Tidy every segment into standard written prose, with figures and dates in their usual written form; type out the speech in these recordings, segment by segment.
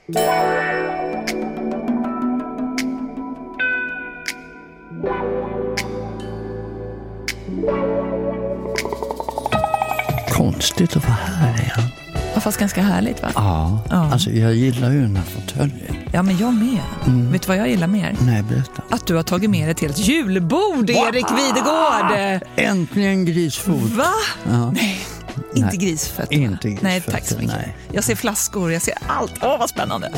Konstigt att vara här igen. Ja, fast ganska härligt, va? Ja, alltså jag gillar ju den här fåtöljen. Ja, men jag med. Vet du vad jag gillar mer? Nej, berätta. Att du har tagit med dig till ett julbord, Erik Videgård! Äntligen grisfot. Va? Ja. Nej, inte grisfötter. Inte grisfötter, nej, tack så mycket. nej. Jag ser flaskor, jag ser allt. Åh, vad spännande.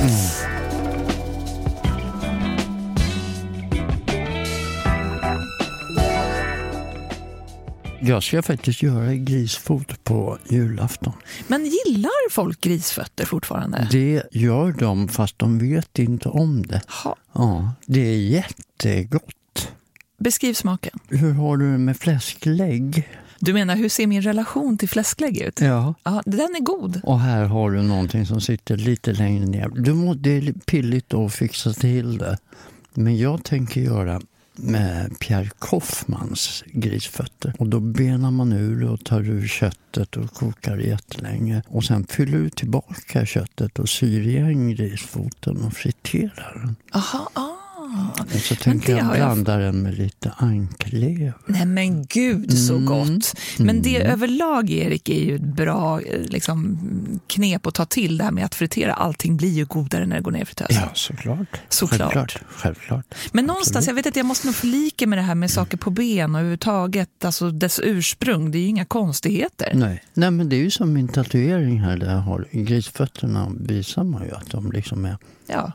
Jag ska faktiskt göra grisfot på julafton. Men gillar folk grisfötter fortfarande? Det gör de, fast de vet inte om det. Ha. Ja, det är jättegott. Beskriv smaken. Hur har du det med fläsklägg? Du menar, hur ser min relation till fläsklägg ut? Ja. Ja, den är god. Och här har du någonting som sitter lite längre ner. Det är pilligt att fixa till det. Men jag tänker göra med Pierre Koffmans grisfötter. Och då benar man ur och tar ur köttet och kokar jättelänge. Och sen fyller du tillbaka köttet och syr igen grisfoten och friterar den. Aha, Och så tänker jag blanda den med lite anklever. Nej men gud, så gott. Men det överlag, Erik, är ju ett bra knep att ta till, det här med att fritera. Allting blir ju godare när det går ner i fritösen. Ja, såklart. Självklart. Men någonstans, jag vet att jag måste nog förlika med det här med saker på ben och överhuvudtaget, alltså dess ursprung. Det är ju inga konstigheter. Nej, men det är ju som min tatuering här där jag har grisfötterna, visar man ju att de liksom är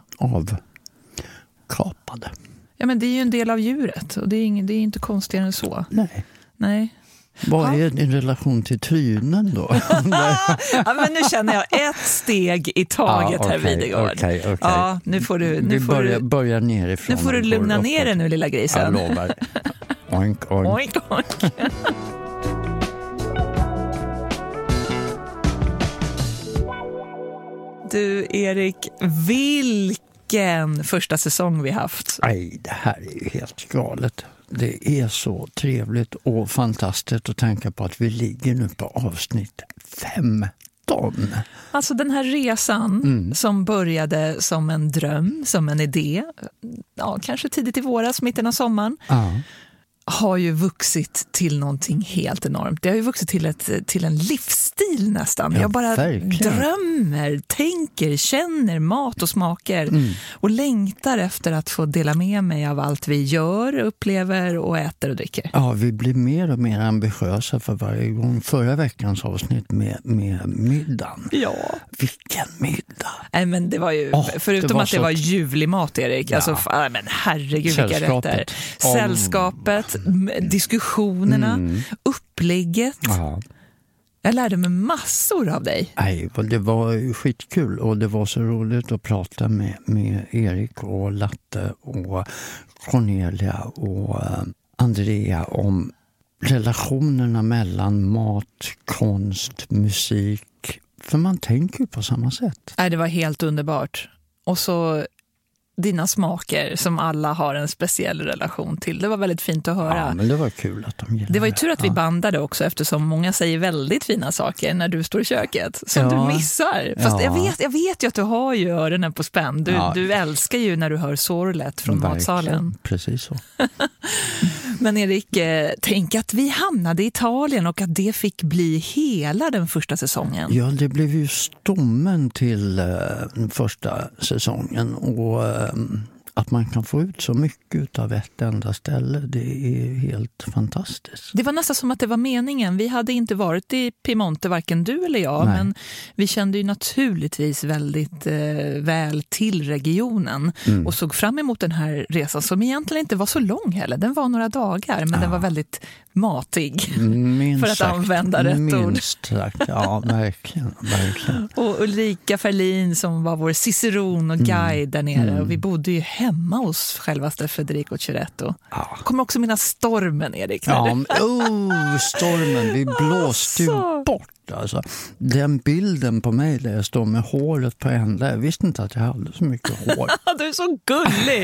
avkapade. Ja, men det är ju en del av djuret och det är inte konstigare än så. Nej. Vad är din relation till trynen då? Ja, men nu känner jag ett steg i taget här, Videgård. Okej. Ja, nu får du börja nerifrån. Nu får du lugna ner dig nu, lilla grisen. Jag lovar. Oink, oink. Oink, oink. Du, Erik, vilken första säsong vi haft. Nej, det här är ju helt galet. Det är så trevligt och fantastiskt att tänka på att vi ligger nu på avsnitt 15. Alltså den här resan som började som en dröm, som en idé, kanske tidigt i våras, mitten av sommaren, har ju vuxit till någonting helt enormt. Det har ju vuxit till en livsstil nästan. Ja, jag bara verkligen drömmer, tänker, känner mat och smaker och längtar efter att få dela med mig av allt vi gör, upplever och äter och dricker. Ja, vi blir mer och mer ambitiösa för varje gång. Förra veckans avsnitt med middagen. Ja. Vilken middag! Nej, men det var ju, förutom att det var ljuvlig mat, Erik. Ja. Alltså, men herregud, vilka rätter. Sällskapet, diskussionerna, upplägget. Ja. Jag lärde mig massor av dig. Nej, det var skitkul och det var så roligt att prata med Erik och Latte och Cornelia och Andrea om relationerna mellan mat, konst, musik. För man tänker ju på samma sätt. Nej, det var helt underbart. Och så dina smaker som alla har en speciell relation till. Det var väldigt fint att höra. Ja, men det var kul att de gillade. Det var ju tur att vi bandade också, eftersom många säger väldigt fina saker när du står i köket som du missar. Fast jag vet ju att du har ju öronen på spänn. Du älskar ju när du hör sorlet från matsalen. Precis så. Men Erik, tänk att vi hamnade i Italien och att det fick bli hela den första säsongen. Ja, det blev ju stommen till den första säsongen och att man kan få ut så mycket av ett enda ställe, det är helt fantastiskt. Det var nästan som att det var meningen. Vi hade inte varit i Piemonte, varken du eller jag, men vi kände ju naturligtvis väldigt väl till regionen och såg fram emot den här resan som egentligen inte var så lång heller. Den var några dagar, men den var väldigt matig, för att använda rätt ord. Minst sagt, ja, verkligen. Och Ulrika Ferlin som var vår ciceron och guide där nere. Och vi bodde ju hemma hos självaste Federico Ceretto. Kommer också mina stormen, Erik. Stormen. Vi blåste ju bort. Alltså, den bilden på mig där jag står med håret på ända. Jag visste inte att jag hade så mycket hår. Du är så gullig.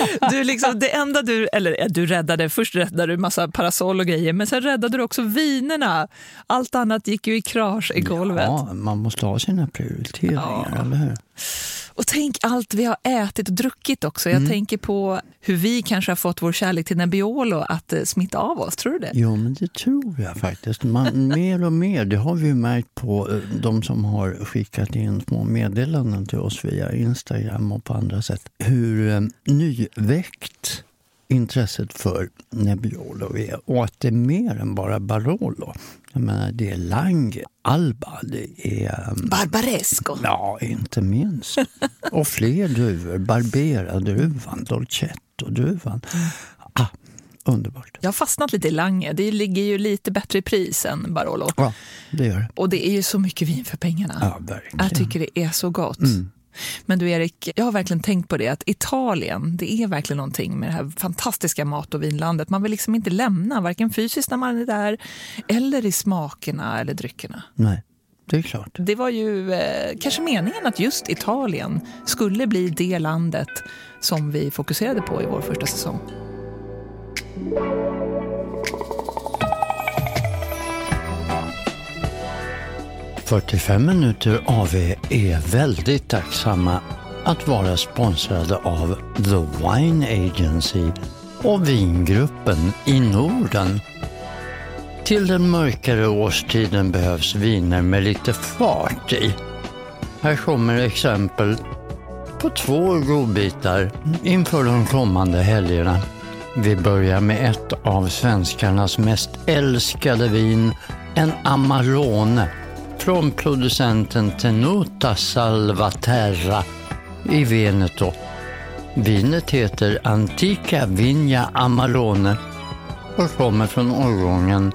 Det enda du räddade, först räddade du massa parasoll och grejer, men sen räddade du också vinerna. Allt annat gick ju i krasch i golvet. Ja, man måste ha sina prioriteringar, eller hur? Och tänk allt vi har ätit och druckit också. Jag tänker på hur vi kanske har fått vår kärlek till Nebbiolo att smitta av oss, tror du det? Jo, men det tror jag faktiskt. Mer och mer, det har vi ju märkt på de som har skickat in små meddelanden till oss via Instagram och på andra sätt. Hur nyväckt intresset för Nebbiolo är, och att det är mer än bara Barolo. Jag menar, det är Lange, Alba, det är Barbaresco. Ja, inte minst. Och fler druvor, Barbera-druvan, Dolcetto-druvan. Underbart. Jag har fastnat lite i Lange. Det ligger ju lite bättre i pris än Barolo. Ja, det gör det. Och det är ju så mycket vin för pengarna. Ja, verkligen. Jag tycker det är så gott. Men du Erik, jag har verkligen tänkt på det, att Italien, det är verkligen någonting med det här fantastiska mat- och vinlandet. Man vill liksom inte lämna, varken fysiskt när man är där eller i smakerna eller dryckerna. Nej, det är klart. Det var ju kanske meningen att just Italien skulle bli det landet som vi fokuserade på i vår första säsong. 45 minuter AV är väldigt tacksamma att vara sponsrade av The Wine Agency och Vingruppen i Norden. Till den mörkare årstiden behövs viner med lite fart i. Här kommer exempel på 2 godbitar inför de kommande helgerna. Vi börjar med ett av svenskarnas mest älskade vin, en Amarone från producenten Tenuta Salvaterra i Veneto. Vinet heter Antica Vigna Amarone och kommer från årgången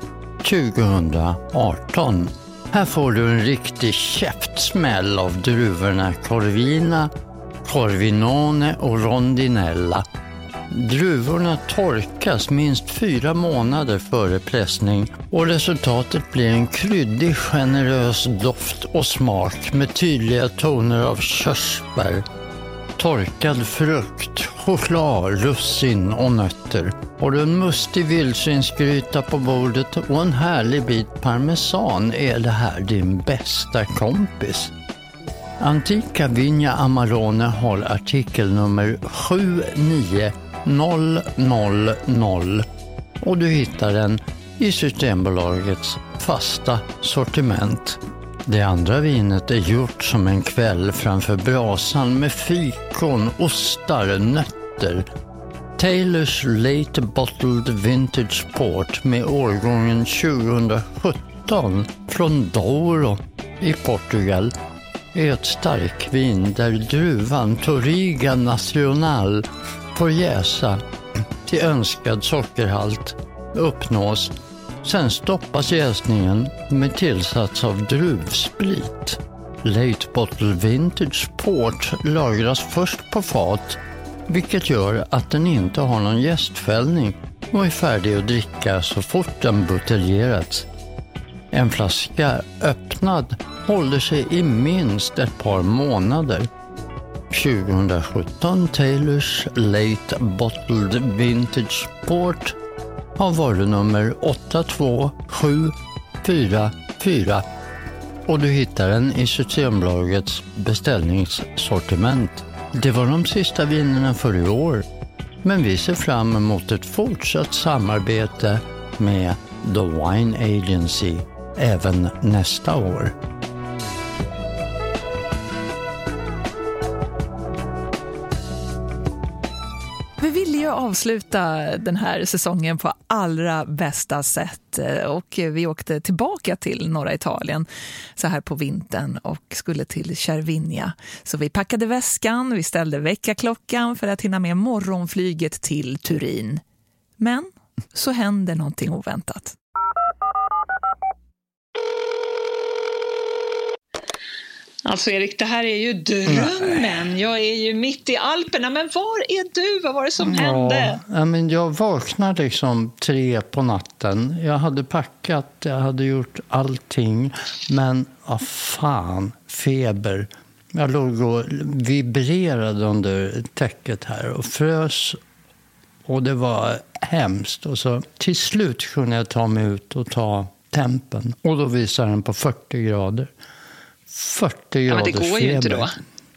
2018. Här får du en riktig käftsmäll av druvorna Corvina, Corvinone och Rondinella. Druvorna torkas minst 4 månader före pressning och resultatet blir en kryddig, generös doft och smak med tydliga toner av körsbär, torkad frukt, choklad, russin och nötter. Och en mustig vildsvinsgryta på bordet och en härlig bit parmesan är det här din bästa kompis. Antica Vigna Amarone har artikelnummer 79000 och du hittar den i Systembolagets fasta sortiment. Det andra vinet är gjort som en kväll framför brasan med fikon, ostar, nötter. Taylors Late Bottled Vintage Port med årgången 2017 från Douro i Portugal är ett starkvin där druvan Touriga Nacional får jäsa till önskad sockerhalt uppnås. Sen stoppas jäsningen med tillsats av druvsprit. Late Bottle Vintage Port lagras först på fat, vilket gör att den inte har någon jästfällning och är färdig att dricka så fort den buteljerats. En flaska öppnad håller sig i minst ett par månader. 2017 Taylors Late Bottled Vintage Port har varunummer 82744 och du hittar den i Systembolagets beställningssortiment. Det var de sista vinerna för i år, men vi ser fram emot ett fortsatt samarbete med The Wine Agency även nästa år. Vi ville ju avsluta den här säsongen på allra bästa sätt och vi åkte tillbaka till norra Italien så här på vintern och skulle till Cervinia. Så vi packade väskan, vi ställde väckarklockan för att hinna med morgonflyget till Turin. Men så hände någonting oväntat. Alltså Erik, det här är ju drömmen. Jag är ju mitt i Alperna. Men var är du? Vad var det som hände? Ja, men jag vaknade liksom 3 på natten. Jag hade packat, jag hade gjort allting. Men vad fan, feber. Jag låg och vibrerade under täcket här och frös. Och det var hemskt. Och så till slut kunde jag ta mig ut och ta tempen. Och då visade den på 40 grader. 40 grader men det går feber. ju inte då.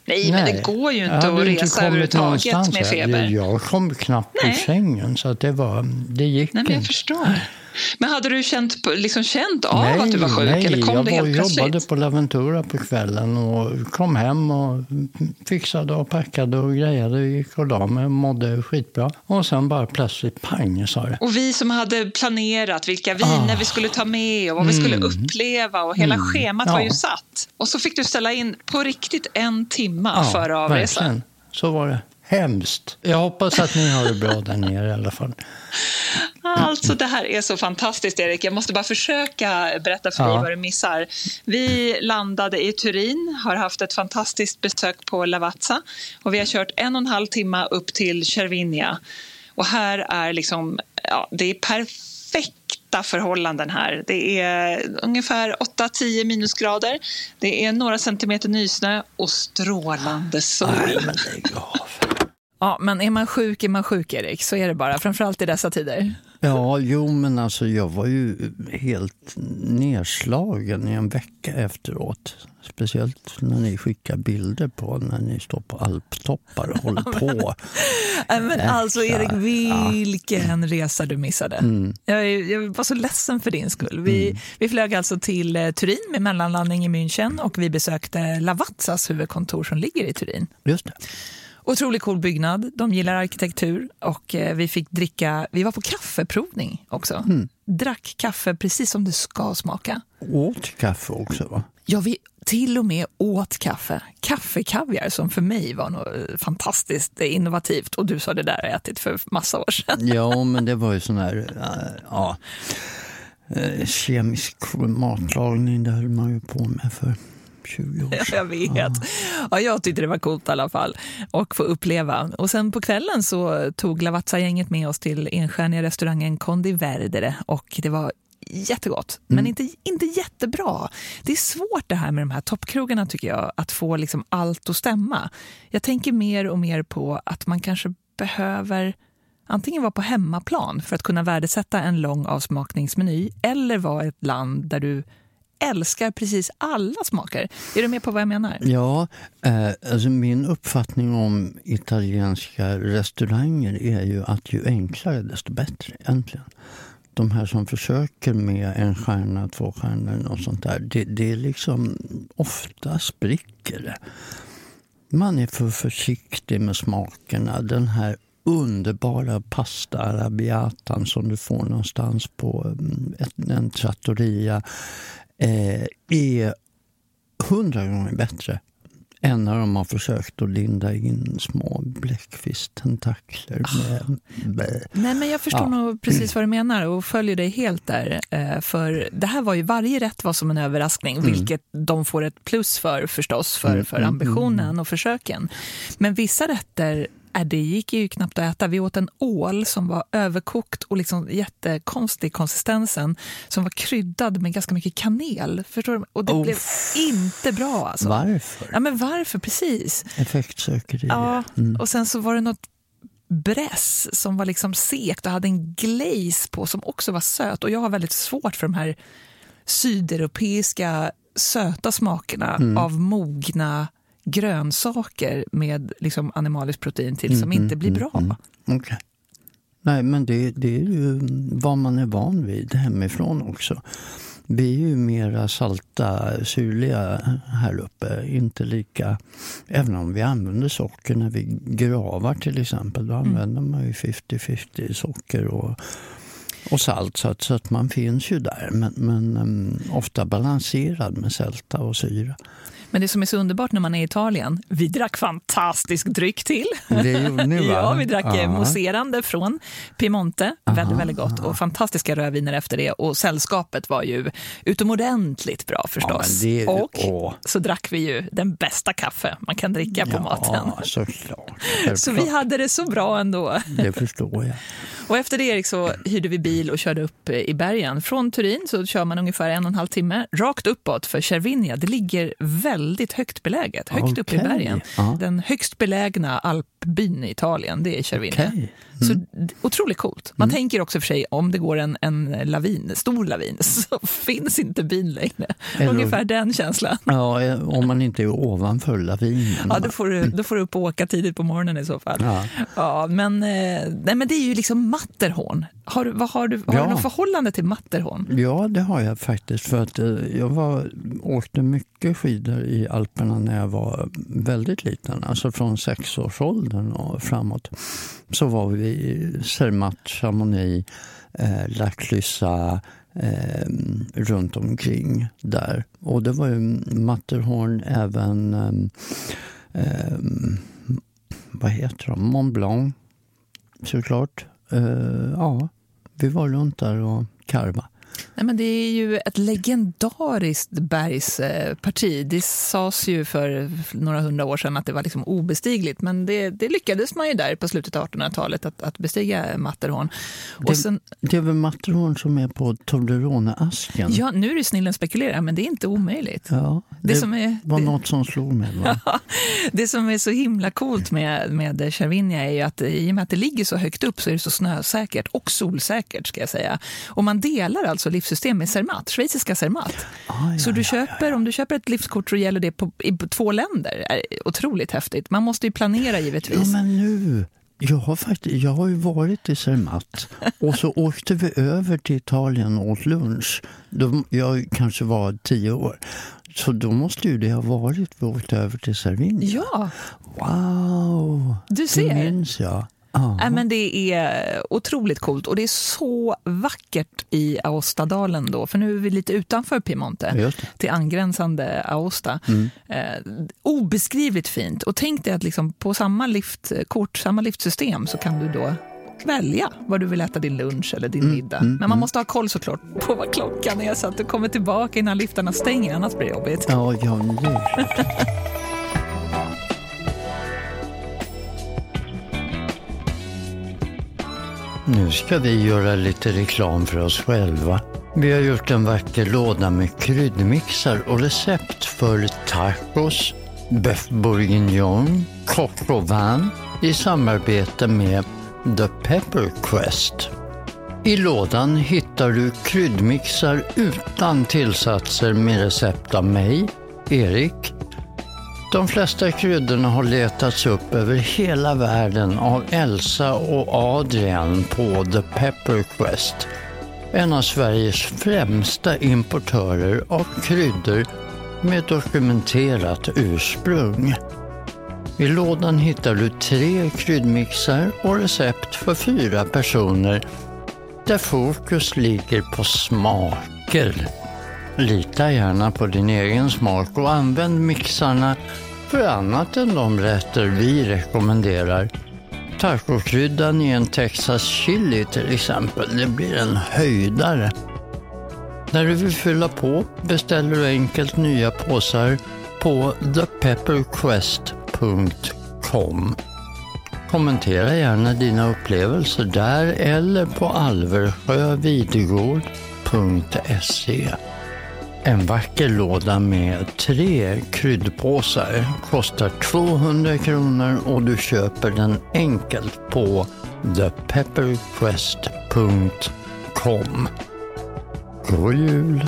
Nej, men det går ju inte att resa överhuvudtaget med feber. Jag kom knappt ur sängen, så att det gick inte. Nej, men jag förstår. Men hade du känt av att du var sjuk? Eller kom det helt plötsligt? Jag jobbade på Laventura på kvällen och kom hem och fixade och packade och grejade. Gick och la mig och mådde skitbra. Och sen bara plötsligt pang, sa det. Och vi som hade planerat vilka viner vi skulle ta med och vad vi skulle uppleva och hela schemat var ju satt. Och så fick du ställa in på riktigt 1 timme före avresan. Verkligen. Så var det. Hemskt. Jag hoppas att ni har det bra där nere i alla fall. Alltså det här är så fantastiskt, Erik. Jag måste bara försöka berätta för dig vad du missar. Vi landade i Turin, har haft ett fantastiskt besök på Lavazza och vi har kört 1,5 timme upp till Cervinia. Och här är det är perfekta förhållanden här. Det är ungefär 8-10 minusgrader. Det är några centimeter nysnö och strålande sol. Nej, men lägg av. Ja, men är man sjuk, Erik. Så är det bara, framförallt i dessa tider. Ja, men alltså jag var ju helt nedslagen i en vecka efteråt. Speciellt när ni skickar bilder på när ni står på alptoppar och håller på. Men alltså Erik, vilken resa du missade. Jag var så ledsen för din skull. Vi flög alltså till Turin med mellanlandning i München och vi besökte Lavazzas huvudkontor som ligger i Turin. Just det. Otroligt cool byggnad, de gillar arkitektur och vi fick vi var på kaffeprovning också. Drack kaffe precis som det ska smaka. Åt kaffe också, va? Ja, vi till och med åt kaffe. Kaffekaviar som för mig var något fantastiskt innovativt. Och du sa det där har jag ätit för massa år sedan. Ja, men det var ju sån här kemisk matlagning, det höll man ju på med för 20 år sedan. Jag vet. Ja, jag tyckte det var coolt i alla fall och få uppleva. Och sen på kvällen så tog Lavazza-gänget med oss till enstjärniga restaurangen Conti Verdere och det var jättegott, men inte jättebra. Det är svårt det här med de här toppkrogarna tycker jag, att få allt att stämma. Jag tänker mer och mer på att man kanske behöver antingen vara på hemmaplan för att kunna värdesätta en lång avsmakningsmeny eller vara ett land där du älskar precis alla smaker. Är du med på vad jag menar? Ja, alltså min uppfattning om italienska restauranger är ju att ju enklare desto bättre egentligen. De här som försöker med 1 stjärna, 2 stjärnor och sånt där, det är ofta spricker det. Man är för försiktig med smakerna. Den här underbara pasta arabiatan som du får någonstans på en trattoria är 100 gånger bättre än när de har försökt att linda in små bläckfisktentakler med... Nej, men jag förstår nog precis vad du menar och följer dig helt där. För det här var ju, varje rätt var som en överraskning, vilket de får ett plus för förstås, för ambitionen och försöken. Men vissa rätter, det gick ju knappt att äta. Vi åt en ål som var överkokt och jättekonstig konsistensen som var kryddad med ganska mycket kanel. Förstår du? Och det blev inte bra. Alltså. Varför? Ja, men varför? Precis. Effektsökeri. Ja, och sen så var det något bräss som var sekt och hade en glaze på som också var söt. Och jag har väldigt svårt för de här sydeuropeiska söta smakerna av mogna grönsaker med animaliskt protein till som inte blir bra. Okay. Nej, men det är ju vad man är van vid hemifrån också. Vi är ju mera salta, syrliga här uppe, inte lika, även om vi använder socker när vi gravar till exempel, då använder man ju 50-50 socker och salt, så att man finns ju där, men ofta balanserad med sälta och syra. Men det som är så underbart när man är i Italien, vi drack fantastisk dryck till. Det gjorde ni, va? Ja, vi drack mousserande från Piemonte, väldigt, väldigt gott. Och fantastiska rödviner efter det. Och sällskapet var ju utomordentligt bra förstås. Så drack vi ju den bästa kaffe man kan dricka på maten. Ja, såklart. Så vi hade det så bra ändå. Det förstår jag. Och efter det, Erik, så hyrde vi bil och körde upp i bergen. Från Turin så kör man ungefär 1,5 timme rakt uppåt, för Cervinia, det ligger väldigt högt beläget, högt upp i bergen. Den högst belägna alpbyn i Italien, det är Cervinia. Så otroligt coolt. Man tänker också för sig, om det går en stor lavin, så finns inte bin längre. Ungefär den känslan. Ja, om man inte är ovanför lavinen. Ja, då får du upp och åka tidigt på morgonen i så fall. Ja, men det är ju liksom Matterhorn. Har du något förhållande till Matterhorn? Ja, det har jag faktiskt. För att jag åkte mycket skidor i Alperna när jag var väldigt liten. Alltså från 6-årsåldern och framåt. Så var vi i Zermatt, Chamonix, Lac Lysat, runt omkring där. Och det var ju Matterhorn, även vad heter de? Mont Blanc, såklart. Ja, vi var runt där och karva. Nej, men det är ju ett legendariskt bergsparti. Det sades ju för några 100 år sedan att det var liksom obestigligt. Men det lyckades man ju där på slutet av 1800-talet att bestiga Matterhorn. Det är väl Matterhorn som är på Toblerone-asken? Ja, nu är det snillen spekulera, men det är inte omöjligt. Ja, det var något som slog mig. Det som är så himla coolt med Cervinia är ju att i och med att det ligger så högt upp så är det så snösäkert och solsäkert, ska jag säga. Och man delar alltså livssystem med Zermatt, schweiziska Zermatt. Så om du köper ett livskort så gäller det i 2 länder. Det är otroligt häftigt. Man måste ju planera givetvis. Ja, men nu... Jag har ju varit i Zermatt och så åkte vi över till Italien och åt lunch. Jag kanske var 10 år. Så då måste ju det ha varit vi åkte över till Cervinia. Ja. Wow. Du ser. Det minns jag. Men det är otroligt coolt och det är så vackert i Aostadalen då, för nu är vi lite utanför Piemonte till angränsande Aosta. Obeskrivligt fint, och tänk dig att liksom på samma liftsystem så kan du då välja vad du vill äta din lunch eller din middag. Men man måste ha koll såklart på vad klockan är så att du kommer tillbaka innan liftarna stänger, annars blir det jobbigt. Ja, det är Nu ska vi göra lite reklam för oss själva. Vi har gjort en vacker låda med kryddmixar och recept för tacos, bœuf bourguignon, coq au vin i samarbete med The Pepper Quest. I lådan hittar du kryddmixar utan tillsatser med recept av mig, Erik. De flesta kryddorna har letats upp över hela världen av Elsa och Adrian på The Pepper Quest. En av Sveriges främsta importörer av kryddor med dokumenterat ursprung. I lådan hittar du 3 kryddmixar och recept för 4 personer där fokus ligger på smaker. Lita gärna på din egen smak och använd mixarna för annat än de rätter vi rekommenderar. Tacokryddan i en Texas chili till exempel, det blir en höjdare. När du vill fylla på beställer du enkelt nya påsar på thepepperquest.com. Kommentera gärna dina upplevelser där eller på alversjövidegård.se. En vacker låda med 3 kryddpåsar kostar 200 kronor och du köper den enkelt på thepepperquest.com. God jul!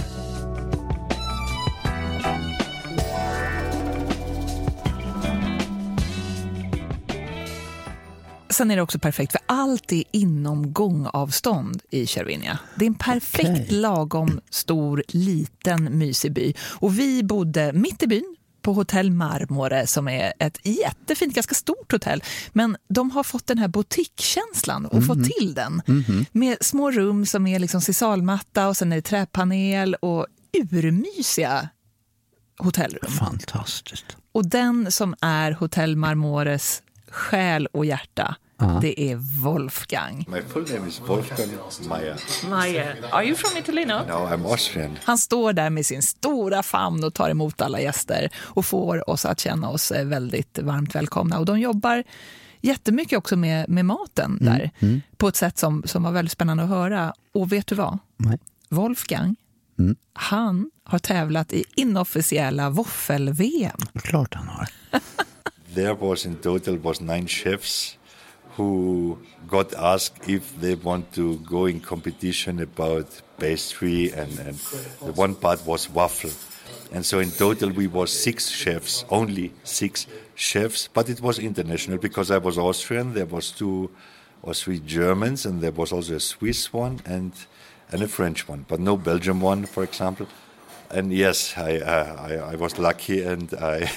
Sen är det också perfekt för allt är inom gångavstånd i Cervinia. Det är en perfekt lagom stor, liten, mysig by. Och vi bodde mitt i byn på Hotell Marmore som är ett jättefint, ganska stort hotell. Men de har fått den här boutiquekänslan och fått till den. Med små rum som är liksom sisalmatta och sen är det träpanel och urmysiga hotellrum. Fantastiskt. Och den som är Hotell Marmores själ och hjärta, det är Wolfgang. My full name is Wolfgang Meyer. Meyer. Are you from Italy now? No, I'm Austrian. Han står där med sin stora famn och tar emot alla gäster och får oss att känna oss väldigt varmt välkomna. Och de jobbar jättemycket också med maten där på ett sätt som var väldigt spännande att höra. Och vet du vad? Nej. Wolfgang, han har tävlat i inofficiella våffel-VM. Klart han har. There was in total 9 chefs who got asked if they want to go in competition about pastry, and the one part was waffle. And so in total we were 6 chefs, only 6 chefs, but it was international because I was Austrian, there was 2 or 3 Germans, and there was also a Swiss one and a French one, but no Belgian one, for example. And yes, I was lucky, and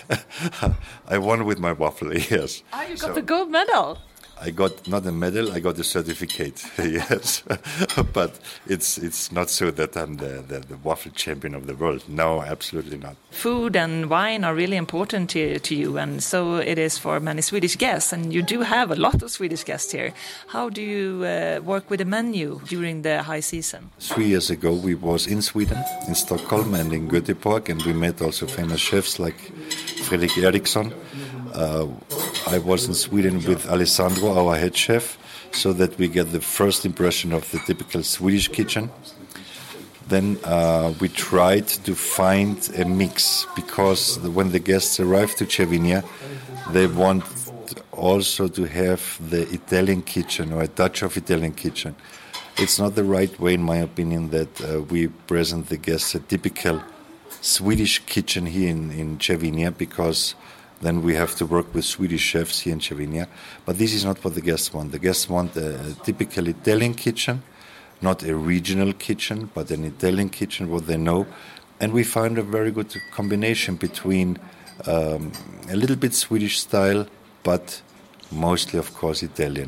I won with my waffle, yes. Oh, you got the gold medal. I got not a medal, I got a certificate, yes. But it's not so that I'm the waffle champion of the world. No, absolutely not. Food and wine are really important to you, and so it is for many Swedish guests, and you do have a lot of Swedish guests here. How do you work with the menu during the high season? 3 years ago we was in Sweden, in Stockholm and in Göteborg, and we met also famous chefs like Fredrik Eriksson. I was in Sweden with Alessandro, our head chef, so that we get the first impression of the typical Swedish kitchen. Then we tried to find a mix, because when the guests arrive to Cervinia, they want also to have the Italian kitchen or a touch of Italian kitchen. It's not the right way, in my opinion, that we present the guests a typical Swedish kitchen here in Cervinia, because then we have to work with Swedish chefs here in Cervinia. But this is not what the guests want. The guests want a typical Italian kitchen, not a regional kitchen, but an Italian kitchen, what they know. And we found a very good combination between a little bit Swedish style, but mostly, of course,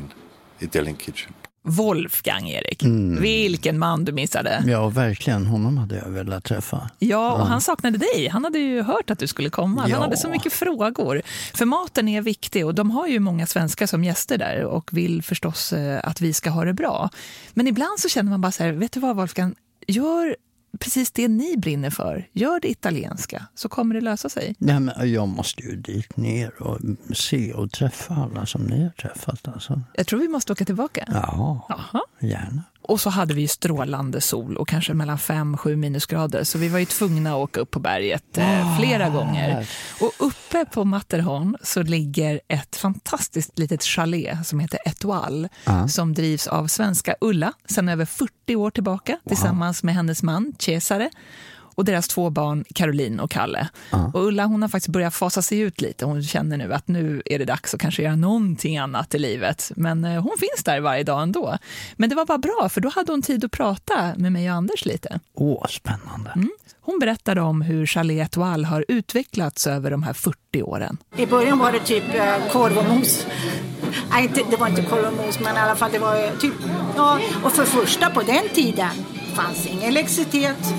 Italian kitchen. Wolfgang, Erik. Vilken man du missade. Ja, verkligen. Honom hade jag velat träffa. Ja, och han saknade dig. Han hade ju hört att du skulle komma. Han hade så mycket frågor. För maten är viktig, och de har ju många svenskar som gäster där och vill förstås att vi ska ha det bra. Men ibland så känner man bara så här, vet du vad, Wolfgang? Gör precis det ni brinner för. Gör det italienska, så kommer det lösa sig. Nej, men jag måste ju dit ner och se och träffa alla som ni har träffat. Alltså. Jag tror vi måste åka tillbaka. Ja, gärna. Och så hade vi ju strålande sol och kanske mellan 5-7 minusgrader. Så vi var ju tvungna att åka upp på berget flera gånger. Och uppe på Matterhorn så ligger ett fantastiskt litet chalet som heter Etoile. Som drivs av svenska Ulla sedan över 40 år tillbaka. Tillsammans med hennes man Cesare. Och deras 2 barn, Caroline och Kalle. Och Ulla, hon har faktiskt börjat fasa sig ut lite. Hon känner nu att nu är det dags att kanske göra någonting annat i livet. Men hon finns där varje dag ändå. Men det var bara bra, för då hade hon tid att prata med mig och Anders lite. Spännande. Hon berättade om hur Chalet Etoile har utvecklats över de här 40 åren. I början var det typ korv och mos. Nej, det var inte korv och mos, men i alla fall det var typ... Ja, och för första på den tiden fanns ingen elektricitet,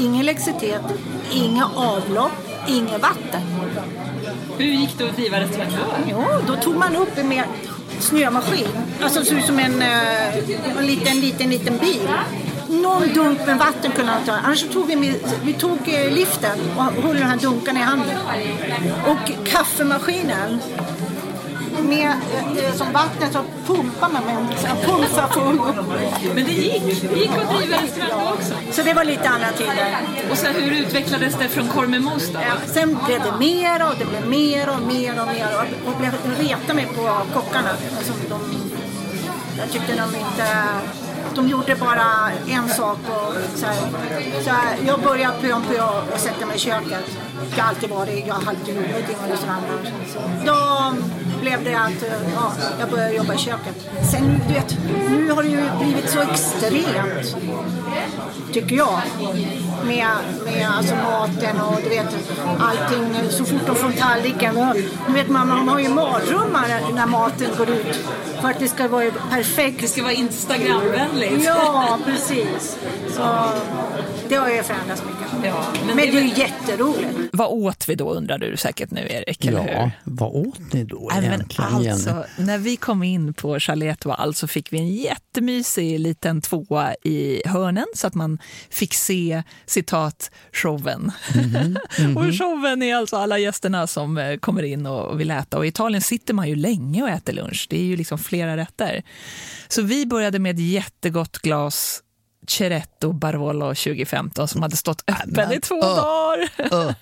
inga avlopp, inget vatten. Hur gick det att driva restaurang då? Jo, då tog man upp med snömaskin. Alltså så som en liten bil. Någon dunk med vatten kunde man ta. Annars tog vi tog liften och höll den här dunkan i handen. Och kaffemaskinen med som vattnet så pumpar man med en pump för att få upp. Men det gick att driva restaurang också. Så det var lite andra tider. Och sen hur utvecklades det från korv med mos då? Sen blev det mer och det blev mer och blev reta mig på kockarna. Alltså jag tyckte de gjorde bara en sak och så jag började pö om pö och sätta mig i köket. Jag har alltid jobbat i restauranger. Då blev det att jag började jobba i köket. Sen nu har det ju blivit så extremt, tycker jag, med alltså maten och du vet allting så fort de från tallriken. Du vet man har ju mardrömmar när maten går ut för att det ska vara perfekt. Det ska vara Instagramvänligt. Ja, precis. Så det har ju förändrats mycket. Ja, men det är ju jätteroligt. Vad åt vi då, undrar du säkert nu, Erik, eller hur? Vad åt ni då egentligen? Alltså, när vi kom in på Chalet Etoile så fick vi en jättemysig liten tvåa i hörnen så att man fick se, citat, showen. Och showen är alltså alla gästerna som kommer in och vill äta. Och i Italien sitter man ju länge och äter lunch. Det är ju liksom flera rätter. Så vi började med ett jättegott glas Ceretto Barolo 2015 som hade stått öppen i 2 dagar.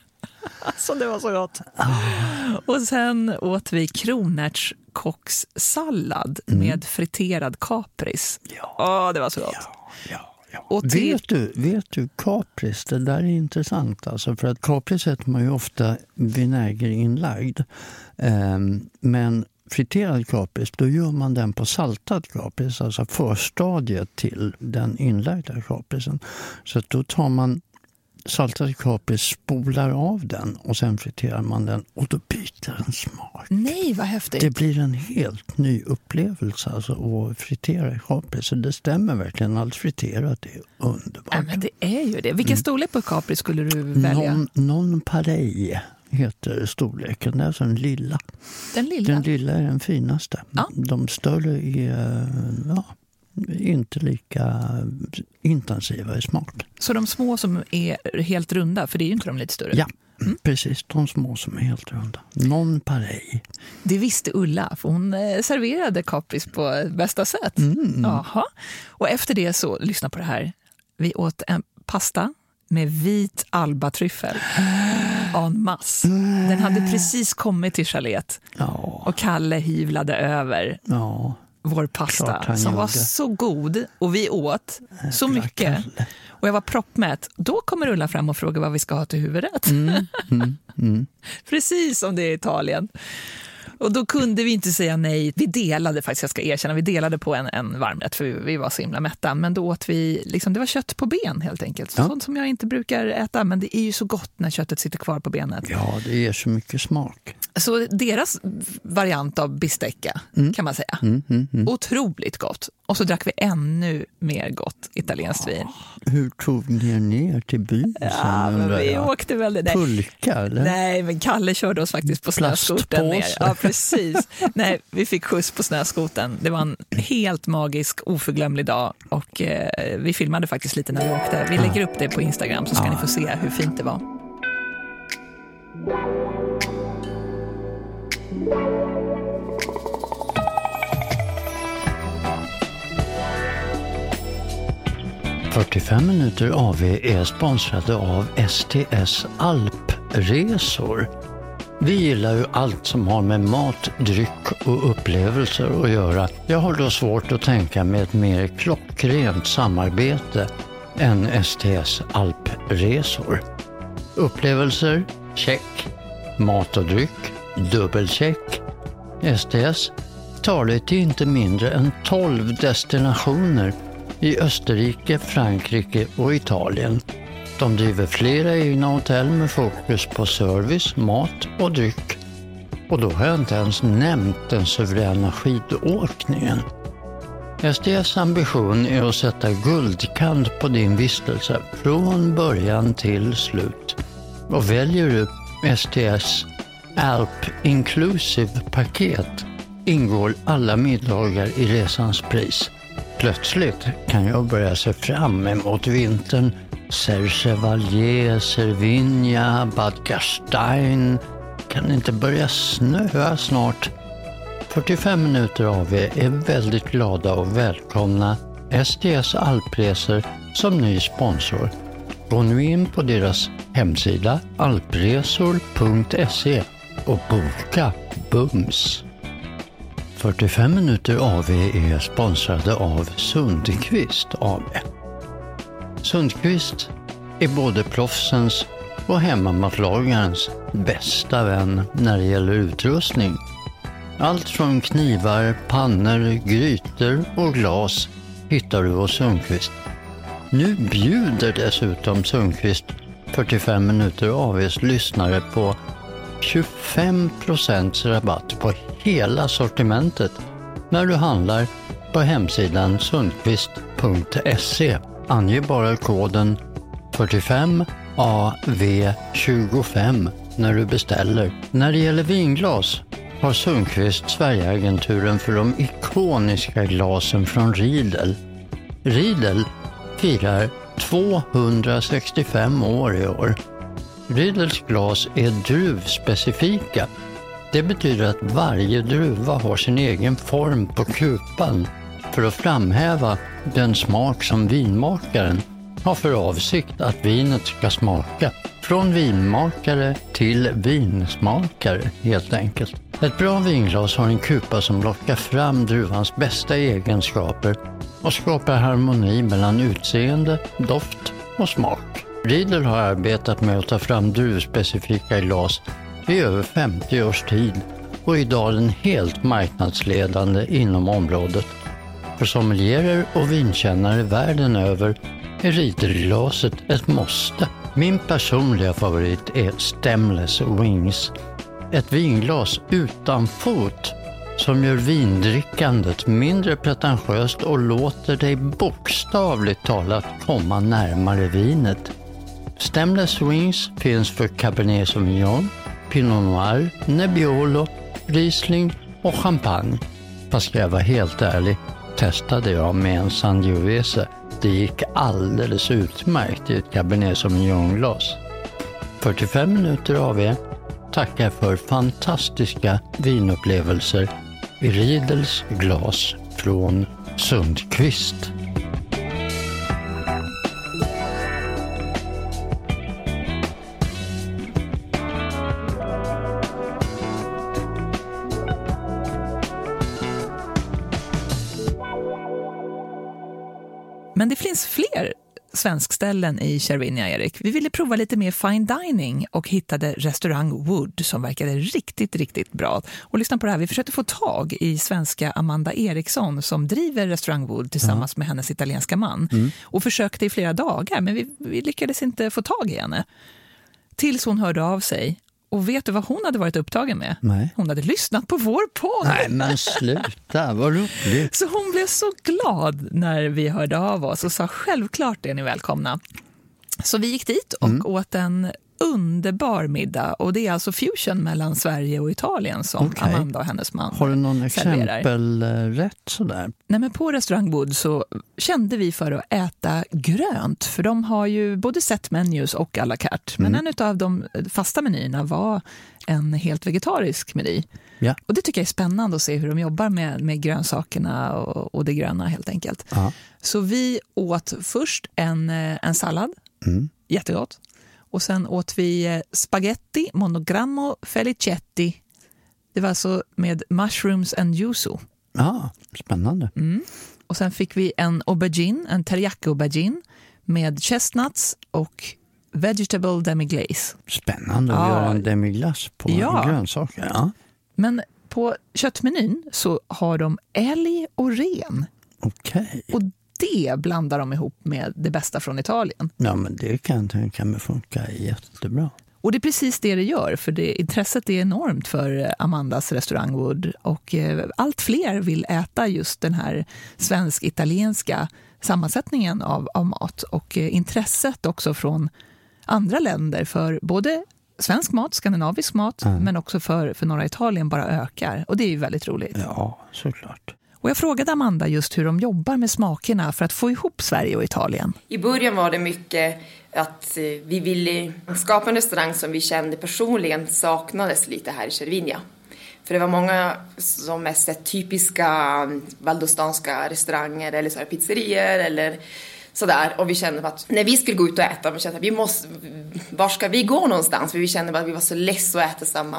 Så det var så gott. Och sen åt vi kronärtskockssallad med friterad kapris. Ja, det var så gott. Ja. Och vet du, kapris, det där är intressant. Alltså, för att kapris äter man ju ofta vinägerinlagd. Men friterad kapris, då gör man den på saltad kapris, alltså förstadiet till den inlagda kaprisen. Så att då tar man saltad kapris, spolar av den och sen friterar man den och då byter den smak. Nej, vad häftigt. Det blir en helt ny upplevelse alltså, att fritera kapris. Så det stämmer verkligen, allt friterat är underbart. Ja, men det är ju det. Vilken storlek på kapris skulle du välja? Non pareil heter storleken, det är alltså den lilla. Den lilla? Den lilla är den finaste. Ja. De större är inte lika intensiva i smak. Så de små som är helt runda, för det är ju inte de lite större? Ja, precis. De små som är helt runda. Non pareil. Det visste Ulla, för hon serverade kapris på bästa sätt. Jaha. Och efter det så, lyssna på det här. Vi åt en pasta med vit albatryffel en masse. Den hade precis kommit till chalet. Och Kalle hyvlade över vår pasta som var så god. Och vi åt så mycket. Och jag var proppmätt. Då kommer Ulla fram och frågar vad vi ska ha till huvudrätt. Precis som det är i Italien. Och då kunde vi inte säga nej. Vi delade faktiskt, jag ska erkänna, vi delade på en varmrätt för vi var så himla mätta. Men då åt vi, liksom, det var kött på ben helt enkelt. Sånt som jag inte brukar äta, men det är ju så gott när köttet sitter kvar på benet. Ja, det ger så mycket smak. Så deras variant av bistecca kan man säga. Otroligt gott. Och så drack vi ännu mer gott italienskt vin. Hur tog ni ner till byn? Vi åkte väldigt... Pulka, eller? Nej, men Kalle körde oss faktiskt på snöskoten ner. Ja, precis. Nej, vi fick skjuts på snöskoten. Det var en helt magisk, oförglömlig dag. Och vi filmade faktiskt lite när vi åkte. Vi lägger upp det på Instagram så ska ni få se hur fint det var. "45 minuter AV är sponsrade av STS Alpresor. Vi gillar ju allt som har med mat, dryck och upplevelser att göra. Jag har då svårt att tänka med ett mer klockrent samarbete än STS Alpresor. Upplevelser, check. Mat och dryck, dubbelcheck. STS tar dig till inte mindre än 12 destinationer i Österrike, Frankrike och Italien. De driver flera egna hotell med fokus på service, mat och dryck. Och då har jag inte ens nämnt den suveräna skidåkningen. STS ambition är att sätta guldkant på din vistelse från början till slut. Och väljer du STS Alp Inclusive paket ingår alla middagar i resans pris. Plötsligt kan jag börja se fram emot vintern. Serchevalier, Cervinia, Bad Gastein. Kan inte börja snöa snart? 45 minuter av er är väldigt glada och välkomna STS Alpresor som ny sponsor. Gå nu in på deras hemsida alpresor.se och boka bums. 45 minuter AV är sponsrade av Sundqvist AB. Sundqvist är både proffsens och hemmamatlagarens bästa vän när det gäller utrustning. Allt från knivar, pannor, grytor och glas hittar du hos Sundqvist. Nu bjuder dessutom Sundqvist 45 minuter AVs lyssnare på 25% rabatt på hela sortimentet när du handlar på hemsidan sundqvist.se. Ange bara koden 45AV25 när du beställer. När det gäller vinglas har Sundqvist Sverigeagenturen för de ikoniska glasen från Riedel. Riedel firar 265 år i år. Riedels glas är druvspecifika. Det betyder att varje druva har sin egen form på kupan för att framhäva den smak som vinmakaren har för avsikt att vinet ska smaka. Från vinmakare till vinsmakare helt enkelt. Ett bra vinglas har en kupa som lockar fram druvans bästa egenskaper och skapar harmoni mellan utseende, doft och smak. Riedel har arbetat med att ta fram druvspecifika glas i över 50 års tid och idag den helt marknadsledande inom området. För sommelierer och vinkännare världen över är Riedelglaset ett måste. Min personliga favorit är Stemless Wings. Ett vinglas utan fot som gör vindrickandet mindre pretentiöst och låter dig bokstavligt talat komma närmare vinet. Stemless Wings finns för Cabernet Sauvignon, Pinot Noir, Nebbiolo, Riesling och Champagne. Fast ska jag vara helt ärlig, testade jag med en Sangiovese. Det gick alldeles utmärkt i ett Cabernet Sauvignon-glas. 45 minuter av er tackar för fantastiska vinupplevelser i Riedels glas från Sundqvist. Men det finns fler svenskställen i Cervinia, Erik. Vi ville prova lite mer fine dining och hittade restaurang Wood som verkade riktigt, riktigt bra. Och lyssna på det här, vi försökte få tag i svenska Amanda Eriksson som driver restaurang Wood tillsammans med hennes italienska man. Och försökte i flera dagar, men vi lyckades inte få tag i henne. Tills hon hörde av sig. Och vet du vad hon hade varit upptagen med? Nej. Hon hade lyssnat på vår podd. Nej, men sluta, vad roligt. Så hon blev så glad när vi hörde av oss och sa självklart är ni välkomna. Så vi gick dit och åt en underbar middag. Och det är alltså fusion mellan Sverige och Italien som Amanda och hennes man Har du någon serverar. exempelrätt sådär? Nej, men på restaurang Wood så kände vi för att äta grönt. För de har ju både set menus och à la carte. Men en av de fasta menyerna var en helt vegetarisk meny. Ja. Och det tycker jag är spännande att se hur de jobbar med grönsakerna och det gröna helt enkelt. Ja. Så vi åt först en sallad. Jättegott. Och sen åt vi spaghetti monogrammo felicetti. Det var alltså med mushrooms and yuzu. Ja, spännande. Och sen fick vi en aubergine, en teriyaki aubergine med chestnuts och vegetable demi-glace. Spännande att göra en demi-glace på grönsaker. Ja. Men på köttmenyn så har de älg och ren. Okej. Och det blandar de ihop med det bästa från Italien. Ja, men det kan funka jättebra. Och det är precis det gör, för intresset är enormt för Amandas restaurang Wood. Och allt fler vill äta just den här svensk-italienska sammansättningen av mat. Och intresset också från andra länder för både svensk mat, skandinavisk mat, men också för norra Italien bara ökar. Och det är ju väldigt roligt. Ja, såklart. Och jag frågade Amanda just hur de jobbar med smakerna för att få ihop Sverige och Italien. I början var det mycket att vi ville skapa en restaurang som vi kände personligen saknades lite här i Cervinia. För det var många som mest typiska valdostanska restauranger eller så här pizzerior eller sådär. Och vi kände att när vi skulle gå ut och äta, vi kände att var ska vi gå någonstans? För vi kände att vi var så less att äta samma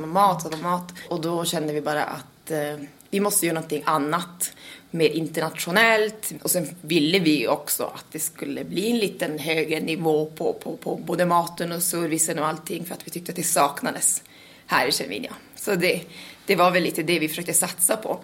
mat. Och då kände vi bara att vi måste göra någonting annat, mer internationellt. Och sen ville vi också att det skulle bli en liten högre nivå på både maten och servicen och allting, för att vi tyckte att det saknades här i Cervinia. Så det var väl lite det vi försökte satsa på.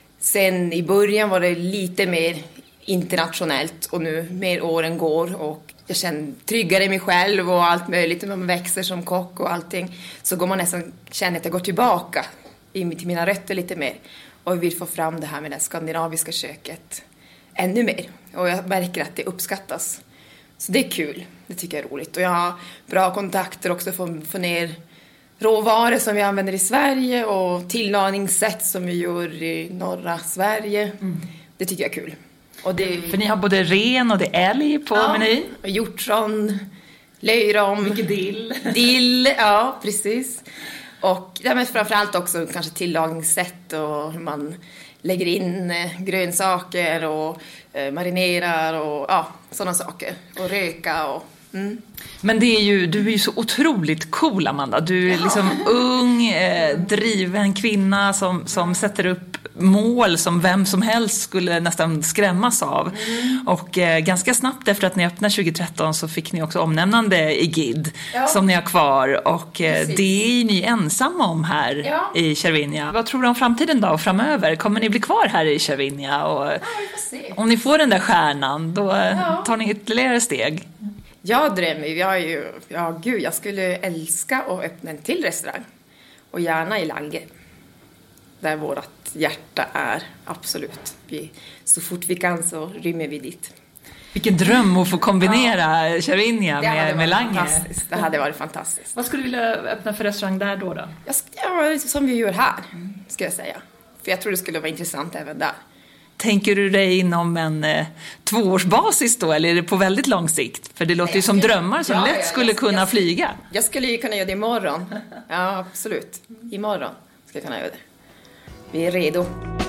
Sen i början var det lite mer internationellt och nu mer åren går och jag känner tryggare i mig själv och allt möjligt. När man växer som kock och allting så går man nästan känner att jag går tillbaka till mina rötter lite mer. Och vill få fram det här med det skandinaviska köket ännu mer. Och jag märker att det uppskattas. Så det är kul. Det tycker jag är roligt. Och jag har bra kontakter också för att få ner råvaror som vi använder i Sverige. Och tillagningssätt som vi gör i norra Sverige. Det tycker jag är kul. Och För ni har både ren och det är älg på menyn. Och hjortron, löjrom. Mycket dill. Dill, ja precis. Och men framförallt också kanske tillagningssätt och hur man lägger in grönsaker och marinerar och sådana saker. Och röka och... Men du är ju så otroligt cool, Amanda. Du är liksom ung, driven kvinna som sätter upp mål som vem som helst skulle nästan skrämmas av. Och ganska snabbt efter att ni öppnade 2013 så fick ni också omnämnande i GID som ni har kvar. Och det är ni ensamma om här i Cervinia. Vad tror du om framtiden då och framöver? Kommer ni bli kvar här i Cervinia? Och vi får se. Om ni får den där stjärnan, då tar ni ytterligare steg. Jag drömmer jag skulle älska att öppna en till restaurang. Och gärna i Lange. Där vårt hjärta är, absolut. Så fort vi kan så rymmer vi dit. Vilken dröm att få kombinera Cervinia med Lange. Det hade varit fantastiskt. Vad skulle du vilja öppna för restaurang där då? Som vi gör här, ska jag säga. För jag tror det skulle vara intressant även där. Tänker du dig inom en 2-årsbasis då, eller är det på väldigt lång sikt? För det låter ju som drömmar som lätt skulle kunna flyga. Jag skulle ju kunna göra det imorgon. Ja, absolut. Imorgon ska jag kunna göra det. Vi är redo.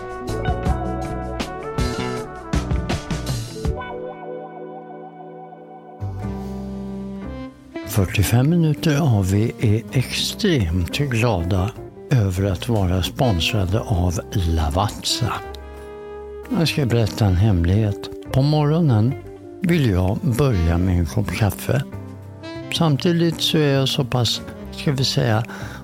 "45 minuter AV är extremt glada över att vara sponsrade av Lavazza. Jag ska berätta en hemlighet. På morgonen vill jag börja med en kopp kaffe. Samtidigt så är jag så pass, ska vi säga,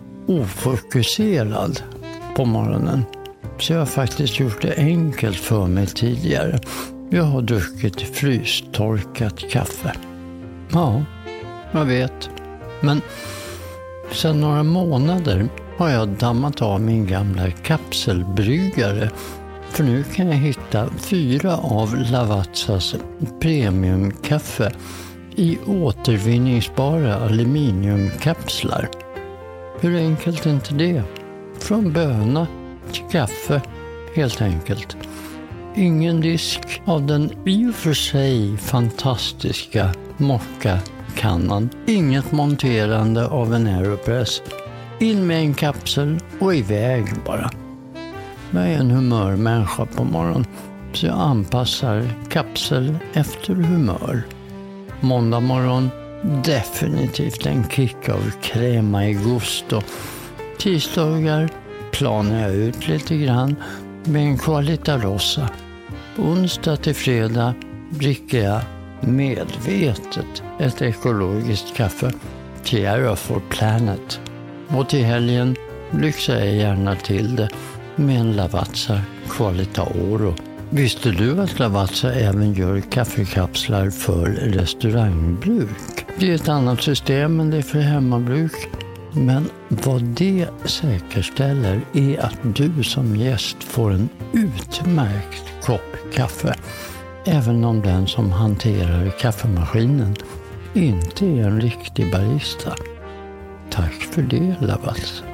ofokuserad på morgonen. Så jag har faktiskt gjort det enkelt för mig tidigare. Jag har druckit frystorkat kaffe. Ja, jag vet. Men sedan några månader har jag dammat av min gamla kapselbryggare. För nu kan jag hitta 4 av Lavazzas premiumkaffe i återvinningsbara aluminiumkapslar. Hur enkelt är inte det? Från böna till kaffe, helt enkelt. Ingen disk av den i och för sig fantastiska mockakannan. Inget monterande av en Aeropress. In med en kapsel och iväg bara. Jag är en humörmänniska på morgonen, så jag anpassar kapsel efter humör. Måndag morgon, definitivt en kick av crema i gusto. Tisdagar planar jag ut lite grann med en Qualita Rossa. Onsdag till fredag dricker jag medvetet ett ekologiskt kaffe, Tierra for Planet. Och till helgen lyxar jag gärna till det med en Lavazza Qualita Oro. Visste du att Lavazza även gör kaffekapslar för restaurangbruk? Det är ett annat system än det är för hemmabruk. Men vad det säkerställer är att du som gäst får en utmärkt kopp kaffe. Även om den som hanterar kaffemaskinen inte är en riktig barista. Tack för det, Lavazza.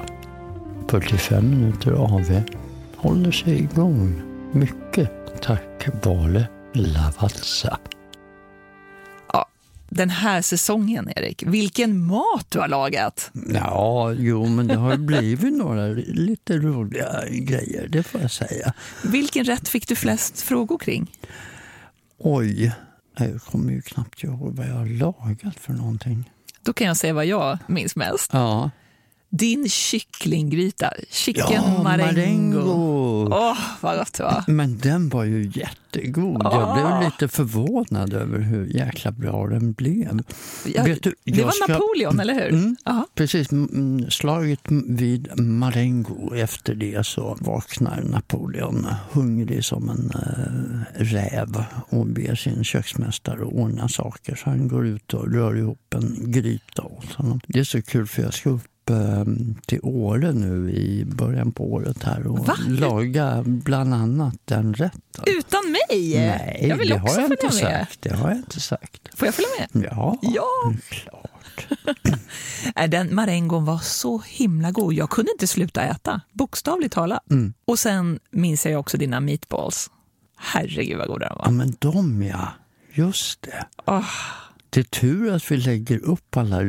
45 minuter AV håller sig igång. Mycket tack vare Lavazza. Ja, den här säsongen, Erik, vilken mat du har lagat. Ja, men det har blivit några lite roliga grejer, det får jag säga. Vilken rätt fick du flest frågor kring? Oj, jag kommer ju knappt ihåg vad jag har lagat för någonting. Då kan jag säga vad jag minns mest. Ja. Din kycklinggryta, chicken marengo. Vad gott det var. Men den var ju jättegod. Jag blev lite förvånad över hur jäkla bra den blev. Det var Napoleon, eller hur? Precis, slaget vid Marengo. Efter det så vaknar Napoleon hungrig som en räv och ber sin köksmästare ordna saker. Så han går ut och rör ihop en gryta åt honom. Det är så kul, för jag ska upp till Åre nu i början på året här och laga bland annat den rätten. Utan mig? Nej, jag vill det också har jag inte med. sagt. Det har jag inte sagt. Får jag följa med? Ja. Klart. Den marengon var så himla god. Jag kunde inte sluta äta, bokstavligt talat. Och sen minns jag också dina meatballs. Herregud vad goda de var. Ja, men just det. Det är tur att vi lägger upp alla recept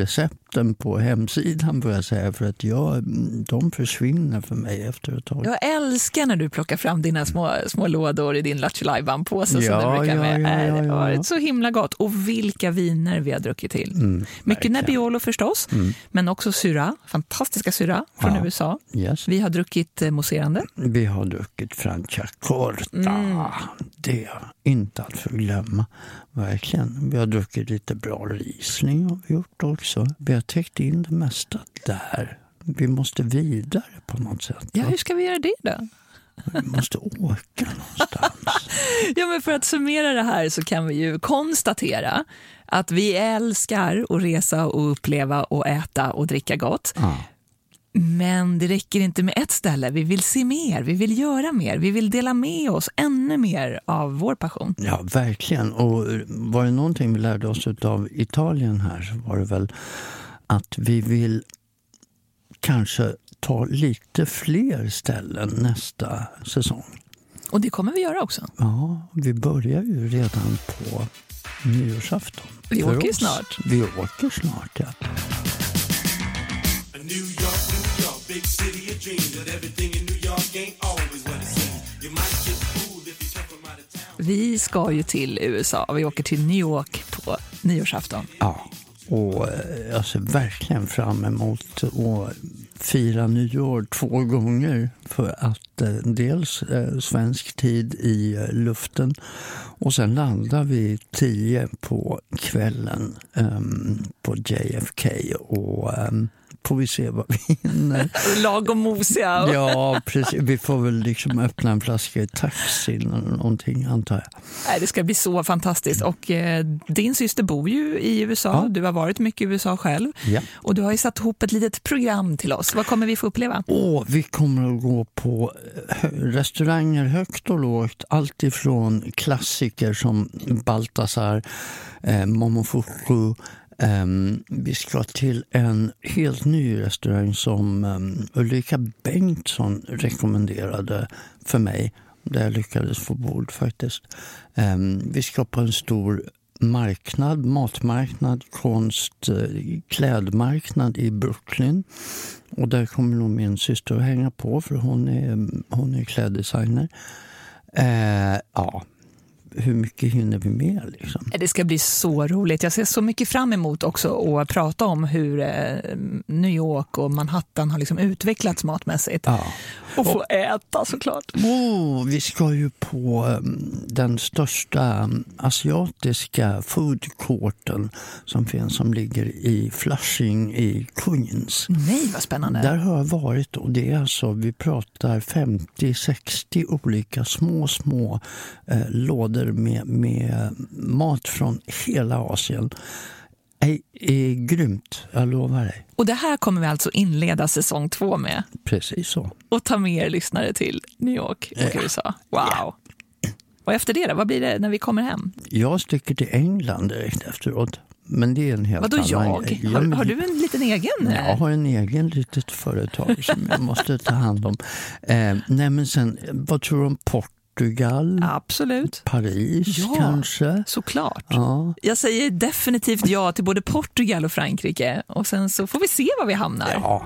botten på hemsidan, börjar jag säga, för att de försvinner för mig efter ett tag. Jag älskar när du plockar fram dina små lådor i din Lattjo Lajban-påse som du brukar med. Det har varit så himla gott. Och vilka viner vi har druckit till. Mycket Nebbiolo förstås, men också Syrah, fantastiska Syrah från USA. Yes. Vi har druckit mousserande. Vi har druckit Franciacorta. Det är inte att förglömma. Verkligen. Vi har druckit lite bra Riesling har vi gjort också. Vi har täckt in det mesta där. Vi måste vidare på något sätt. Ja, hur ska vi göra det då? Vi måste åka någonstans. Ja, men för att summera det här så kan vi ju konstatera att vi älskar att resa och uppleva och äta och dricka gott. Men det räcker inte med ett ställe. Vi vill se mer, vi vill göra mer. Vi vill dela med oss ännu mer av vår passion. Ja, verkligen. Och var det någonting vi lärde oss av Italien här, så var det väl att vi vill kanske ta lite fler ställen nästa säsong. Och det kommer vi göra också. Ja, vi börjar ju redan på nyårsafton. Vi åker snart. Vi åker snart, ja. Big city of dreams, that everything in New York ain't always what it seems. You might get fooled if you come from out of town. Vi ska ju till USA. Vi åker till New York på nyårsafton. Ja, och jag ser verkligen fram emot att fira nyår 2 gånger, för att dels svensk tid i luften och sen landar vi 10 på kvällen på JFK och får vi se vad vi hinner. Lagom mosiga. Ja, precis. Vi får väl liksom öppna en flaska i taxin eller någonting, antar jag. Nej, det ska bli så fantastiskt. Och din syster bor ju i USA. Ja. Du har varit mycket i USA själv. Ja. Och du har ju satt ihop ett litet program till oss. Vad kommer vi få uppleva? Vi kommer att gå på restauranger högt och lågt. Allt ifrån klassiker som Baltasar, Momofuku. Vi ska till en helt ny restaurang som Ulrika Bengtsson rekommenderade för mig, där jag lyckades få bord faktiskt. Vi ska på en stor marknad, matmarknad, klädmarknad i Brooklyn, och där kommer nog min syster att hänga på, för hon är kläddesigner. Ja, hur mycket hinner vi med liksom? Det ska bli så roligt. Jag ser så mycket fram emot också att prata om hur New York och Manhattan har liksom utvecklats matmässigt. Ja. Och få äta såklart. Vi ska ju på den största asiatiska foodcourten som finns, som ligger i Flushing i Queens. Nej, vad spännande. Där har jag varit, och det är alltså, vi pratar 50-60 olika små lådor med mat från hela Asien. Är grymt, jag lovar dig. Och det här kommer vi alltså inleda säsong 2 med. Precis så. Och ta med er lyssnare till New York och USA. Wow. Ja. Och efter det då, vad blir det när vi kommer hem? Jag sticker till England direkt efteråt. Men det är en helt annan grej. Har du en liten egen? Jag har en egen litet företag som jag måste ta hand om. Nej, men sen, vad tror du om Portugal? Absolut. Paris kanske? Såklart. Ja. Jag säger definitivt ja till både Portugal och Frankrike. Och sen så får vi se var vi hamnar. Ja.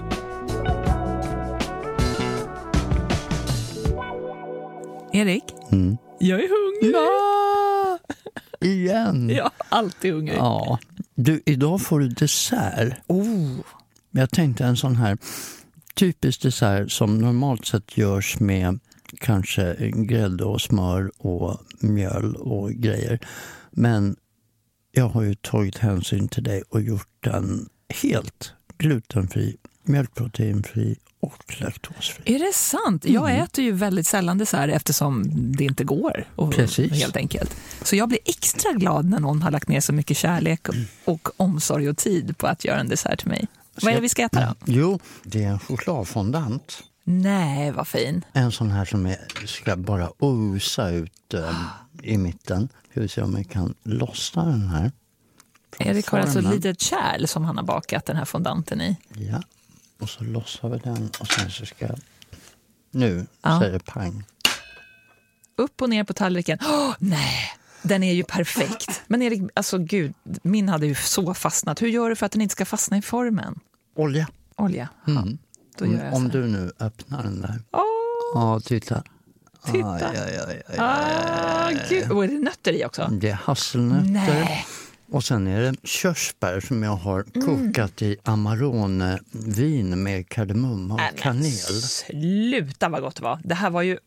Erik, jag är hungrig. Ja! Igen. Ja, alltid hungrig. Ja. Du, idag får du dessert. Jag tänkte en sån här typisk dessert som normalt sett görs med kanske grädde och smör och mjöl och grejer. Men jag har ju tagit hänsyn till dig och gjort den helt glutenfri, mjölkproteinfri och laktosfri. Är det sant? Jag äter ju väldigt sällan dessert eftersom det inte går. Precis. Helt enkelt. Så jag blir extra glad när någon har lagt ner så mycket kärlek och omsorg och tid på att göra en dessert till mig. Vad är det vi ska äta då? Jo, det är en chokladfondant. Nej, vad fin. En sån här som ska bara osa ut i mitten. Ska vi se om vi kan lossna den här. Erik har alltså ett litet kärl som han har bakat den här fondanten i. Ja, och så lossar vi den och sen så ska nu säger det pang. Upp och ner på tallriken. Nej! Den är ju perfekt. Men Erik, alltså gud, min hade ju så fastnat. Hur gör du för att den inte ska fastna i formen? Olja. Olja, ja. Då gör jag Om så. du nu öppnar den där. Åh, Ja, titta. titta. Gud. Och är det nötter i också? Det är hasselnötter. Nej. Och sen är det körsbär som jag har kokat i Amarone-vin med kardemumma och kanel. Sluta vad gott det var. Det här var ju...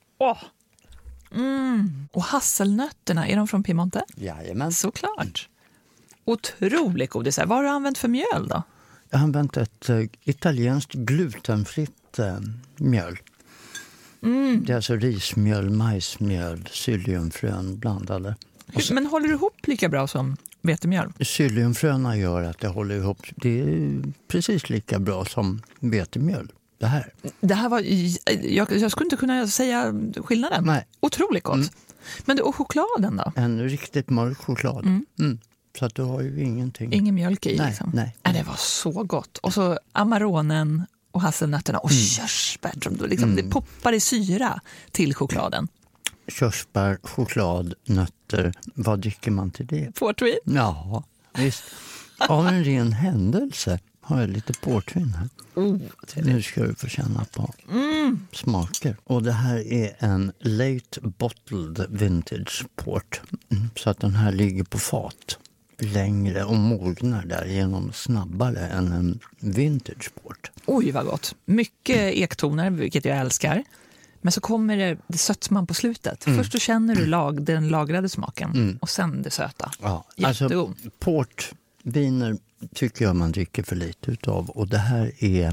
Och hasselnötterna, är de från Piemonte? Jajamän. Såklart. Otroligt godis. Vad har du använt för mjöl då? Jag har använt ett italienskt glutenfritt mjöl. Det är alltså rismjöl, majsmjöl, psylliumfrön blandade. Men håller du ihop lika bra som vetemjöl? Psylliumfröna gör att det håller ihop. Det är precis lika bra som vetemjöl. Det här var... Jag skulle inte kunna säga skillnaden. Nej. Otroligt gott. Men och chokladen då? En riktigt mörk choklad. Så att du har ju ingenting. Ingen mjölk i liksom. Nej. Det var så gott. Och så amaronen och hasselnötterna och körsbär som liksom, det poppar i syra till chokladen. Körsbär, choklad, nötter. Vad dricker man till det? Portvin? Ja, visst. Av en ren händelse har jag lite portvin här. Nu ska du få känna på smaker. Och det här är en late bottled vintage port. Så att den här ligger på fat längre och mognar därigenom snabbare än en vintage port. Oj vad gott. Mycket ektoner, vilket jag älskar. Men så kommer det sötman på slutet. Först så känner du den lagrade smaken och sen det söta. Ja, jättegod. alltså portviner tycker jag man dricker för lite utav. Och det här är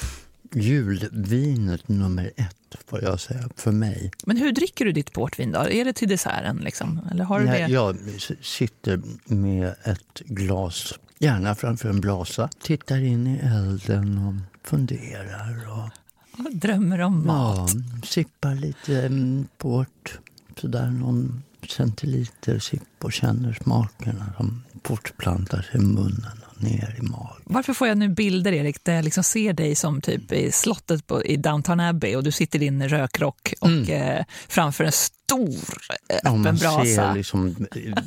julvinet nummer 1, får jag säga, för mig. Men hur dricker du ditt portvin då? Är det till desserten liksom? Eller har du det? Jag sitter med ett glas, gärna framför en brasa. Tittar in i elden och funderar och drömmer om mat. Sippar lite port, sådär någon centiliter sipp och känner smakerna som fortplantar sig i munnen och ner i magen. Varför får jag nu bilder, Erik, där jag liksom ser dig som typ i slottet i Downton Abbey och du sitter i din rökrock och framför en stor öppen brasa. Man ser liksom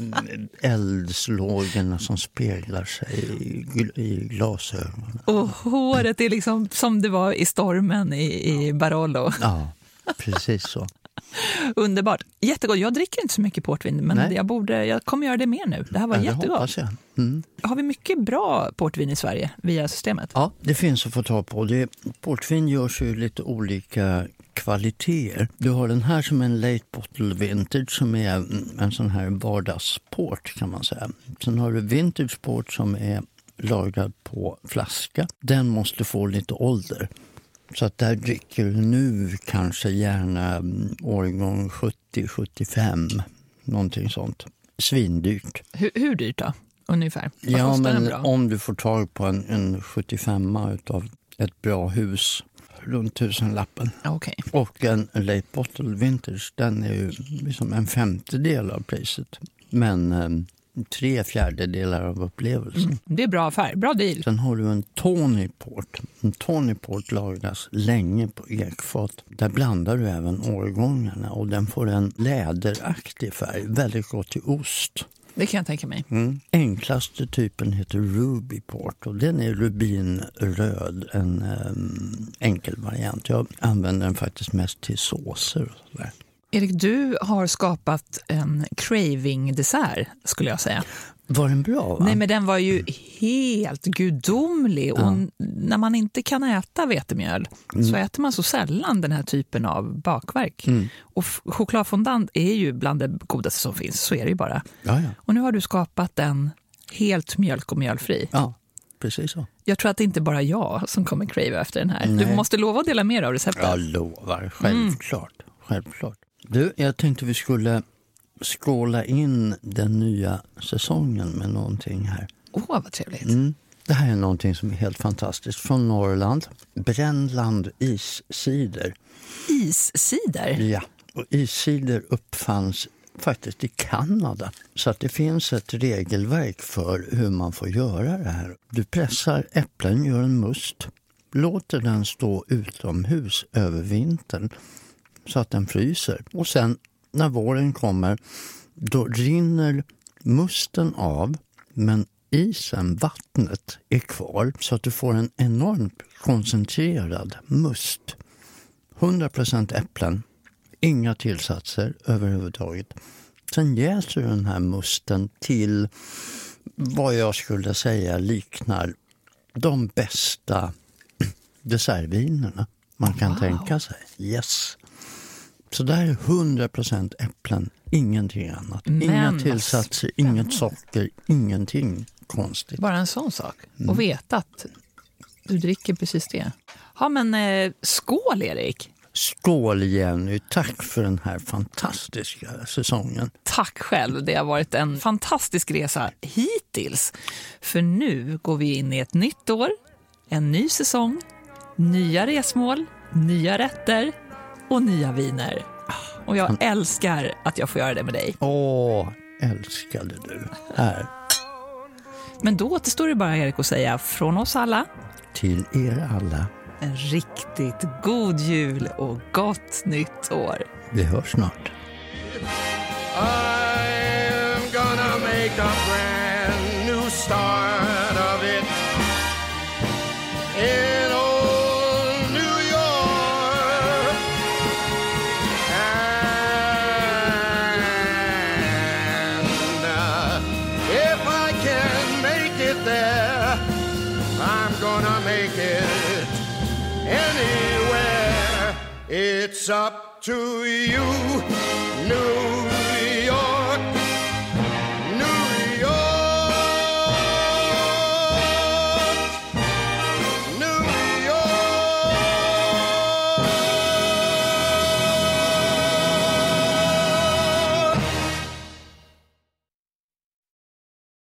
eldslågorna som speglar sig i glasögonen. Och håret är liksom som det var i stormen i Barolo. Ja, precis så. Underbart. Jättegott. Jag dricker inte så mycket portvin, men jag kommer göra det mer nu. Det här var jättegott. Har vi mycket bra portvin i Sverige via systemet? Ja, det finns att få ta på. Portvin görs ju lite olika kvaliteter. Du har den här som en late bottle vintage som är en sån här vardagsport kan man säga. Sen har du vintage port som är lagrad på flaska. Den måste få lite ålder. Så att där dricker du nu kanske gärna årgång 70-75, någonting sånt. Svindyrt. Hur dyrt då? Ungefär? Ja, men om du får tag på en 75 utav ett bra hus, runt 1000-lappen. Okay. Och en late bottle vintage, den är ju liksom en 50-del av priset. Men 3/4 av upplevelsen. Det är bra affär, bra deal. Sen har du en Tawny Port. En Tawny Port lagras länge på ekfat. Där blandar du även årgångarna och den får en läderaktig färg. Väldigt gott till ost. Det kan jag tänka mig. Enklaste typen heter Ruby Port och den är rubinröd, en enkel variant. Jag använder den faktiskt mest till såser och sådär. Erik, du har skapat en craving-dessert, skulle jag säga. Var den bra, va? Nej, men den var ju helt gudomlig. Och när man inte kan äta vetemjöl så äter man så sällan den här typen av bakverk. Och chokladfondant är ju bland det godaste som finns, så är det ju bara. Ja. Och nu har du skapat den helt mjölk- och mjölfri. Ja, precis så. Jag tror att det inte bara jag som kommer crave efter den här. Nej. Du måste lova att dela mer av receptet. Jag lovar, självklart. Du, jag tänkte vi skulle skåla in den nya säsongen med någonting här. Vad trevligt. Det här är någonting som är helt fantastiskt. Från Norrland. Brännland iscider. Iscider? Ja, och iscider uppfanns faktiskt i Kanada. Så att det finns ett regelverk för hur man får göra det här. Du pressar äpplen, gör en must. Låter den stå utomhus över vintern så att den fryser. Och sen när våren kommer, då rinner musten av, men isen, vattnet, är kvar så att du får en enormt koncentrerad must. 100% äpplen, inga tillsatser överhuvudtaget. Sen jäser du den här musten till vad jag skulle säga liknar de bästa dessertvinerna man kan tänka sig. Yes. Så där är 100% äpplen, ingenting annat. Inga tillsatser, inget socker, ingenting konstigt. Bara en sån sak. Och veta att du dricker precis det. Ja, men skål Erik! Skål Jenny, tack för den här fantastiska säsongen. Tack själv, det har varit en fantastisk resa hittills. För nu går vi in i ett nytt år, en ny säsong, nya resmål, nya rätter och nya viner. Och jag älskar att jag får göra det med dig. Älskade du. Här. Men då återstår det bara Erik att säga från oss alla till er alla. En riktigt god jul och gott nytt år. Vi hörs snart. I'm gonna make a brand new start of it in old New York. And if I can make it there, I'm gonna make it anywhere. It's up to you, New